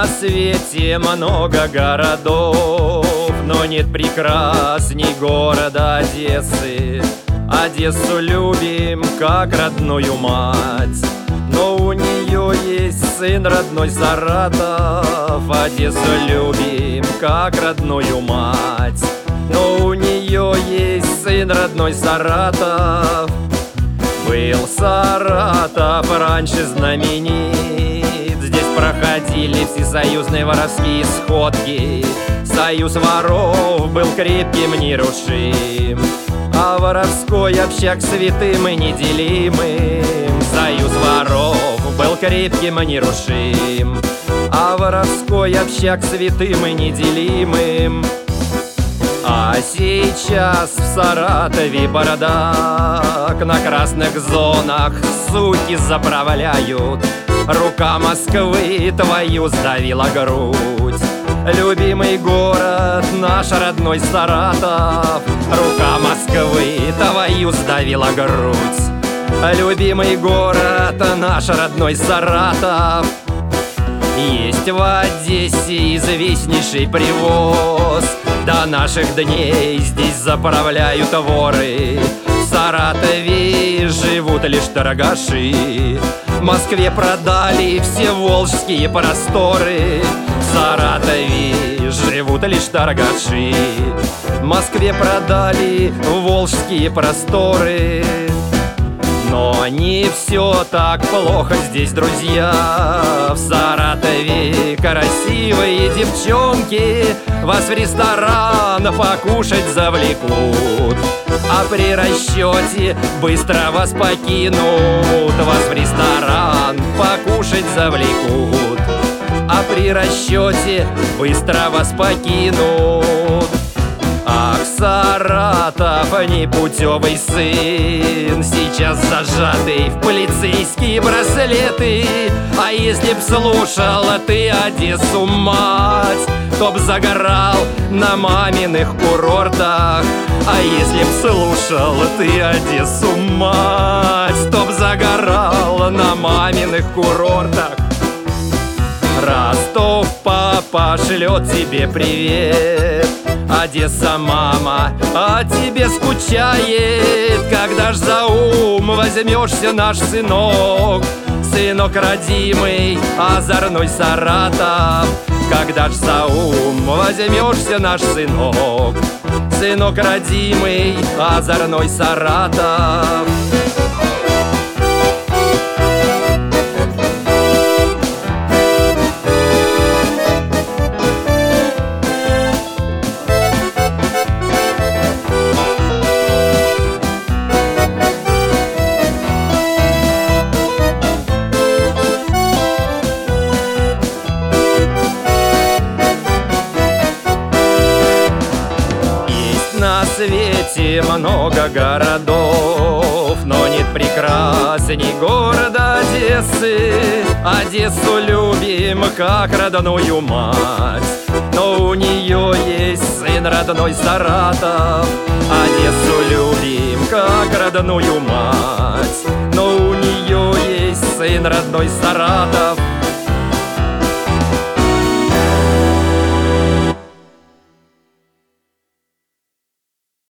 свете много городов, но нет прекрасней города Одессы. Одессу любим, как родную мать, но у нее есть сын родной Саратов. Одессу любим, как родную мать, но у нее есть сын родной Саратов. Был Саратов раньше знаменит, здесь проходили всесоюзные воровские сходки. Союз воров был крепким, нерушим, а воровской общак святым и неделимым. Союз воров был крепким и нерушим, а воровской общак святым и неделимым. А сейчас в Саратове бардак, на красных зонах суки заправляют. Рука Москвы твою сдавила грудь, любимый город наш родной Саратов. Рука Москвы твою сдавила грудь, любимый город наш родной Саратов. Есть в Одессе известнейший привоз, до наших дней здесь заправляют воры. В Саратове живут лишь торгаши, в Москве продали все волжские просторы. В Саратове живут лишь торгаши, в Москве продали волжские просторы. Но не все так плохо здесь, друзья. В Саратове красивые девчонки вас в ресторан покушать завлекут, а при расчете быстро вас покинут. Вас в ресторан покушать завлекут, а при расчете быстро вас покинут. Ах, Саратов, непутевый сын, сейчас зажатый в полицейские браслеты. А если б слушала ты Одессу, мать, то б загорал на маминых курортах. А если б слушала ты Одессу, мать, то б загорал на маминых курортах. Ростов папа шлет тебе привет, Одесса мама о тебе скучает. Когда ж за ум возьмешься, наш сынок, сынок родимый, озорной Саратов? Когда ж за ум возьмешься, наш сынок, сынок родимый, озорной Саратов? На свете много городов, но нет прекрасней города Одессы. Одессу любим, как родную мать, но у нее есть сын родной Саратов. Одессу любим, как родную мать, но у нее есть сын родной Саратов.